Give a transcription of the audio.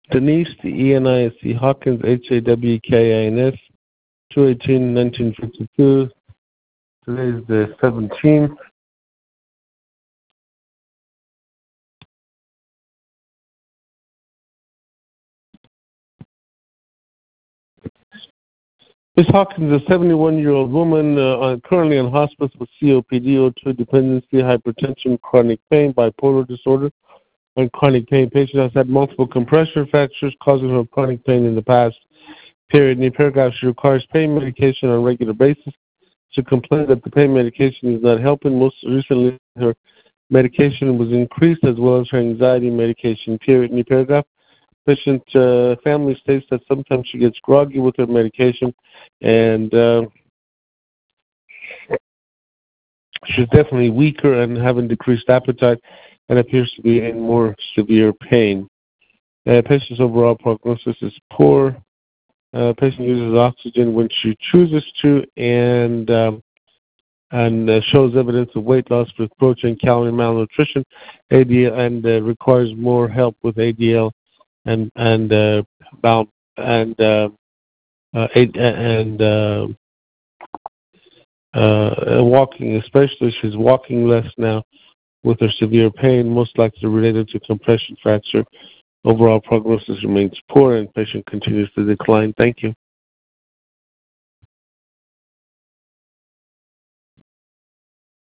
Denise, DENISE Hawkins, HAWKINS, 2/18/1952. Today is the 17th. Ms. Hawkins is a 71-year-old woman currently in hospice with COPD, O2 dependency, hypertension, chronic pain, bipolar disorder, and chronic pain. Patient has had multiple compression fractures causing her chronic pain in the past period. In the paragraph, she requires pain medication on a regular basis. She complained that the pain medication is not helping. Most recently, her medication was increased as well as her anxiety medication. Period. In the paragraph, patient family states that sometimes she gets groggy with her medication, and she's definitely weaker and having decreased appetite and appears to be in more severe pain. Patient's overall prognosis is poor. Patient uses oxygen when she chooses to, and shows evidence of weight loss with protein, calorie malnutrition, ADL, and requires more help with ADL and walking, especially she's walking less now with her severe pain, most likely related to compression fracture. Overall prognosis remains poor and patient continues to decline. Thank you.